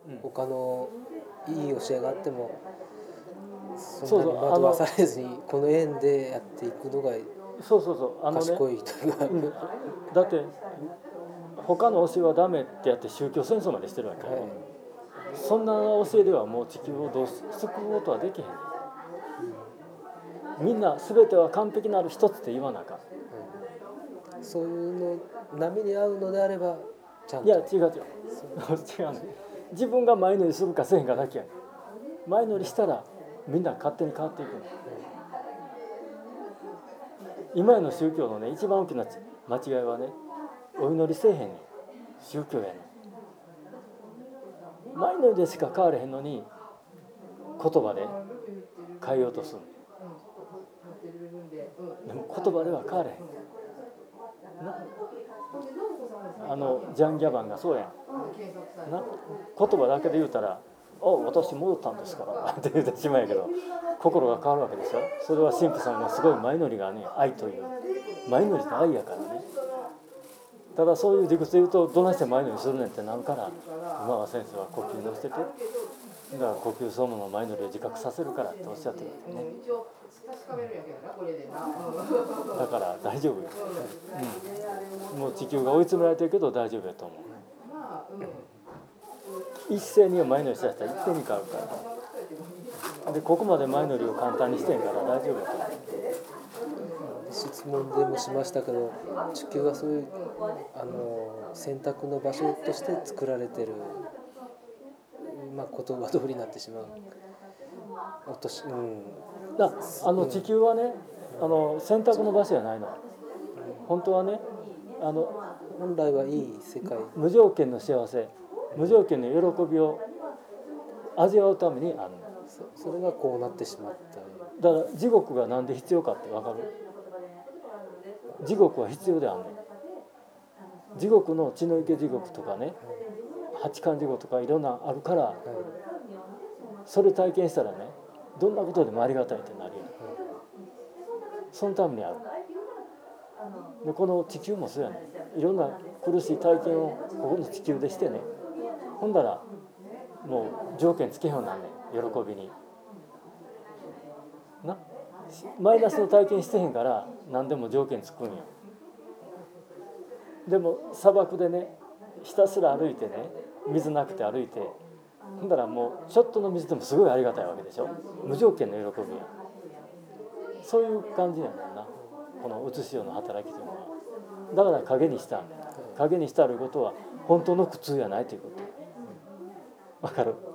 他のいい教えがあってもそんなに惑わされずにこの円でやっていくのが賢い人が、 だって他の教えはダメってやって宗教戦争までしてるわけよ、そんな教えではもう地球をどう救うことはできへん、みんな全ては完璧なる一つって言わなあかん、 そういうの波に合うのであればちゃんと。 いや違う違う自分が前乗りするかせへんかだけや、前乗りしたらみんな勝手に変わっていくの、今の宗教のね一番大きな間違いはね、お祈りせえへんねん、宗教やねん、前乗りでしか変われへんのに言葉で変えようとする、でも言葉では変われへんな、ジャン・ギャバンがそうやんな、言葉だけで言うたら「あ、私戻ったんですから」って言ってしまうんやけど、心が変わるわけでしょ。それは神父さんのすごい前乗りがね、愛という前乗りって愛やからね。ただそういう理屈で言うとどないして前乗りするねんってなるから、今は先生は呼吸乗せてて、だから呼吸そのものの前乗りを自覚させるからっておっしゃってるわけね、だから大丈夫よ、もう地球が追い詰められてるけど大丈夫やと思う、一斉に前乗りした人は一斉に変わるからで、ここまで前乗りを簡単にしてんから大丈夫やと思う。 質問でもしましたけど、地球はそういう選択の場所として作られてる、言葉通りになってしまう地球はね、選択の場所じゃないの、本当はね、 本来はいい世界、 無条件の幸せ、無条件の喜びを味わうためにあるの。 それがこうなってしまった。 だから地獄がなんで必要かって分かる？地獄は必要であるの。地獄の血の池地獄とかね、八貫地獄とかいろんなあるから、それ体験したらね、どんなことでもありがたいってなるよ、そのためにある。でこの地球もそうやね、いろんな苦しい体験をここの地球でしてね、ほんだらもう条件つけようなんねん、喜びにな。マイナスの体験してへんから何でも条件つくんよ。でも砂漠でね、ひたすら歩いてね、水なくて歩いて、ほんだらもうちょっとの水でもすごいありがたいわけでしょ。無条件の喜びや。そういう感じやねんな、このうつしようの働きというのは。だから影にしたんねん。影にしたることは本当の苦痛やないということ。わかる？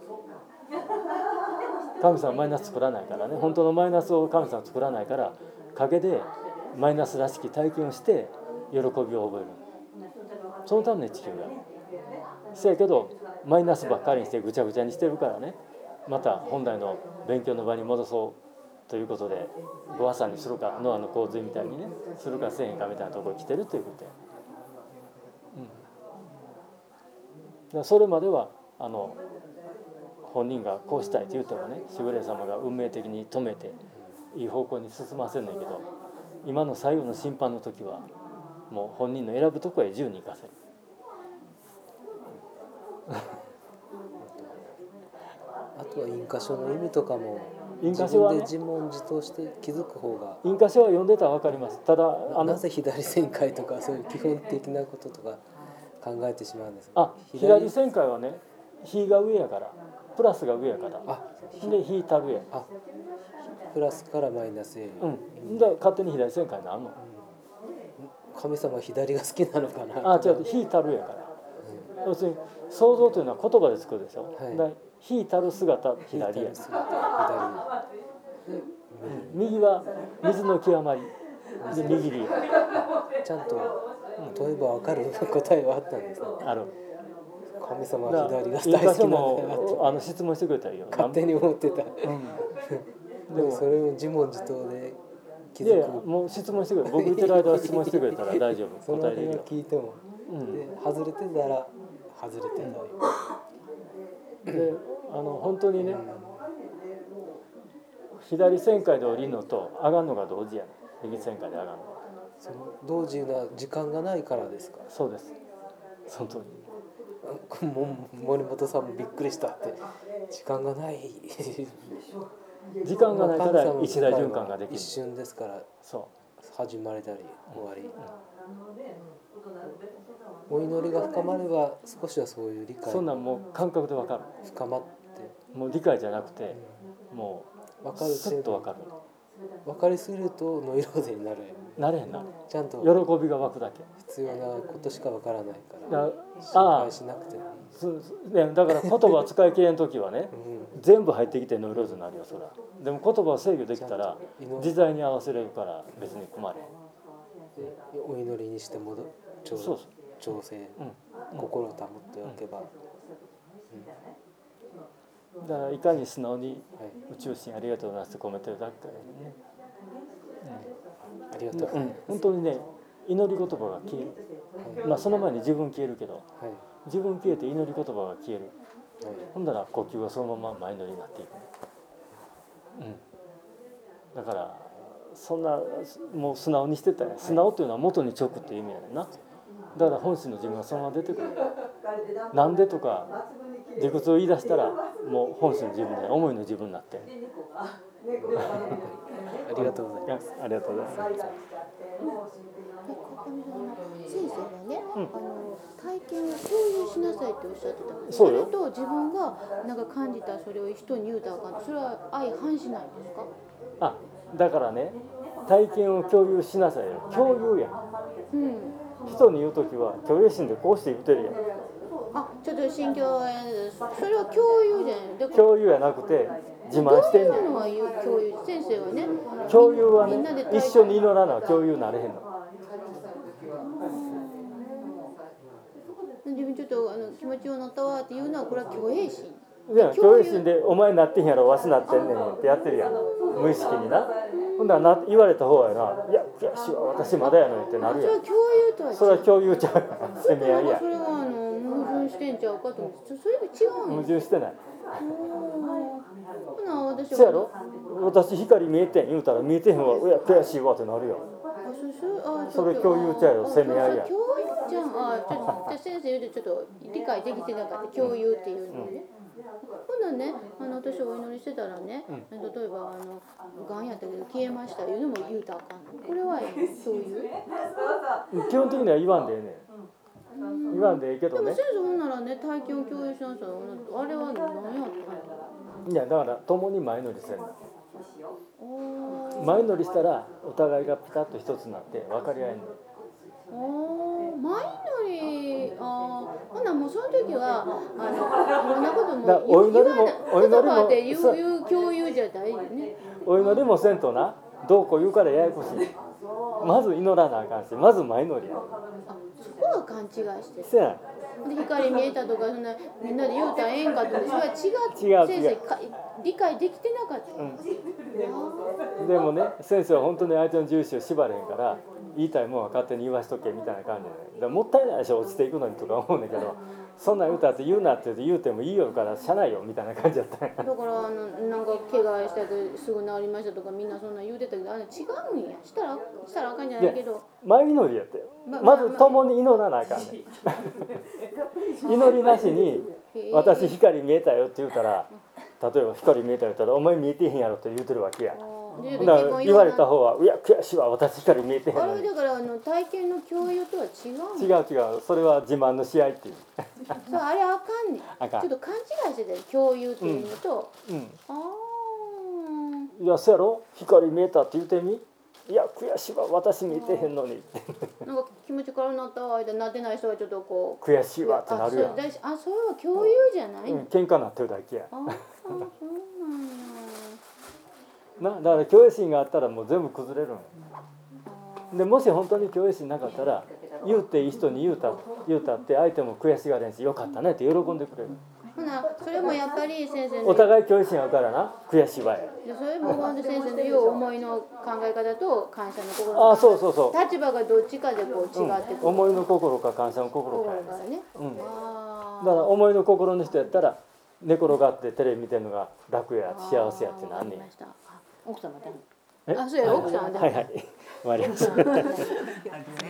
神様はマイナス作らないからね、本当のマイナスを神様は作らないから、影でマイナスらしき体験をして喜びを覚える。そのために地球がせやけど、マイナスばっかりにしてぐちゃぐちゃにしてるからね、また本来の勉強の場に戻そうということで、ご破産にするか、ノアの洪水みたいにねするかせえへんかみたいなところに来てるということや。だからそれまでは本人がこうしたいと言うてもね、守護霊様が運命的に止めていい方向に進ませんねんけど、今の最後の審判の時はもう本人の選ぶとこへ自由に行かせる。 あとは印箇所の意味とかも印箇所は、ね、 自分で自問自答して気づく方が。 印箇所は読んでたら分かります。ただなぜ左旋回とかそういう基本的なこととか考えてしまうんですか。左旋回はね、火が上やから、プラスが上やから、で火たるや、 プラスからマイナスへ、 だから勝手に左旋回になるの、 神様は左が好きなのかな。 違う、火たるやから、要するに想像というのは言葉で作るでしょ、だ火たる姿左や、右は水の極まりで右にちゃんと問えば分かる答えはあったんですね。 ある。 神様は左が大好きなんだも質問してくれたらいいよ。 勝手に思ってた。でもそれを自問自答で気づく。 いやいや、もう質問してくれ、僕言ってる間は質問してくれたら大丈夫。 その辺は聞いても、で外れてたら外れてたよ。 で本当にね、左旋回で降りるのと上がるのが同時やね、右旋回で上がるの。 その同時な時間がないからですか。 そうです、その通り。 森本さんもびっくりしたって時間がない時間がないから一大循環ができる。 一瞬ですから始まりたり終わり、お祈りが深まれば少しはそういう理解そんなんもう感覚で分かる。 深まってもう理解じゃなくて、もうスッと分かる。 分かりすぎるとノイローゼになれへんな。ちゃんと喜びが湧くだけ。 必要なことしか分からないから心配しなくてもね、だから言葉を使い切れん時はね、全部入ってきてノイローゼになるよそら。でも言葉を制御できたら自在に合わせれるから別に困れん。 お祈りにしても調整、心を保っておけば、 だからいかに素直に宇宙神ありがとうございますって込めてるだけだよね。 ありがとうございます。 本当にね、祈り言葉が消える。まあその前に自分消えるけど、自分消えて祈り言葉が消える。ほんだら呼吸がそのまま前乗りになっていく。だからそんなもう素直にしてたよ。素直というのは元に直っていう意味やねんな。だから本心の自分がそのまま出てくる。なんでとか理屈を言い出したらもう本心の自分で思いの自分になって。 ありがとうございます。 ありがとうございます。 先生がね、体験を共有しなさいっておっしゃってたんです。 そうよ。 それと自分がなんか感じたそれを人に言うたらあかんって、それは相反しないんですか？ だからね、体験を共有しなさいよ。共有やん。人に言うときは共有心でこうして言ってるやん。 ちょっと心境それは共有じゃない。 共有やなくて自慢してんねん。 どういうのは共有。先生はね、 共有はね、一緒に祈らな共有なれへんの。 自分ちょっと気持ちようなったわっていうのはこれは虚栄心。 虚栄心でお前なってんやろ、わしなってんねんってやってるやん、無意識にな。ほんなら言われた方やな、いや悔しいわ私まだやのにってなるやん。それは共有ちゃうから責め合いや。 それは矛盾してんちゃうかと思って、それが違うの。矛盾してない。 私そうやろ、私光見えてん言うたら見えてへんわ、いや悔しいわってなるやん。それ共有ちゃうよ、責め合いや。 共有じゃん。じゃ先生言うとちょっと理解できてなかった。共有っていうのね。ほんならね、私お祈りしてたらね、例えばがんやったけど消えましたいうのも言うたらあかんの。これは共有？ 基本的には言わんでええねん。言わんでええけどね。 でも先生ほんならね、体験を共有しなさい。あれは何やったん？ いやだから共に前乗りせんの。前乗りしたらお互いがピタッと一つになって分かり合えんねん。 前乗り、ほなもうその時はこんなこともお祈りも言葉で言う共有じゃないよね。 お祈りもせんとな、どうこう言うからややこしい。まず祈らなあかんし、まず前乗りや。 そこは勘違いしてる。 せやで光見えたとかそんなみんなで言うたらええんかって、それは違う。先生理解できてなかった。 でもね、先生は本当に相手の重視を縛れへんから言いたいもんは勝手に言わしとけみたいな感じで、ね、だからもったいないでしょ落ちていくのにとか思うんだけど、そんなん言うたって言うなって言うてもいいよからしゃないよみたいな感じだったんや。だからなんか怪我したけどすぐ治りましたとかみんなそんな言うてたけど、違うんや。したらあかんじゃないけど、 前祈りやって、まず共に祈らなあかんねん。祈りなしに私光見えたよって言うたら、例えば光見えたよって言ったらお前見えてへんやろって言うてるわけや。言われた方はいや悔しいわ私光見えてへんのに。 あれだから体験の共有とは違う。 違う、それは自慢の試合っていう。 そうあれあかんねん。ちょっと勘違いしてた共有っていうのと、 いやそうやろ光見えたって言うてみ、いや悔しいわ私見えてへんのになんか気持ちからなったわなってない人はちょっとこう悔しいわってなるやん。 それは共有じゃないの。 喧嘩になってるだけや。 そうなんや。 だから共栄心があったらもう全部崩れるので、もし本当に共栄心なかったら言うていい人に言うたって相手も悔しがれんしよかったねって喜んでくれる。 ほなそれもやっぱり先生のお互い共栄心あるからな悔しいわや。 それも本当先生の言う思いの考え方と感謝の心。 そう立場がどっちかでこう違ってくる。 思いの心か感謝の心かや。 ね。 だから思いの心の人やったら寝転がってテレビ見てるのが楽や幸せやってなんねん。 奥様だ。そうや奥さんだ。 はい終わります。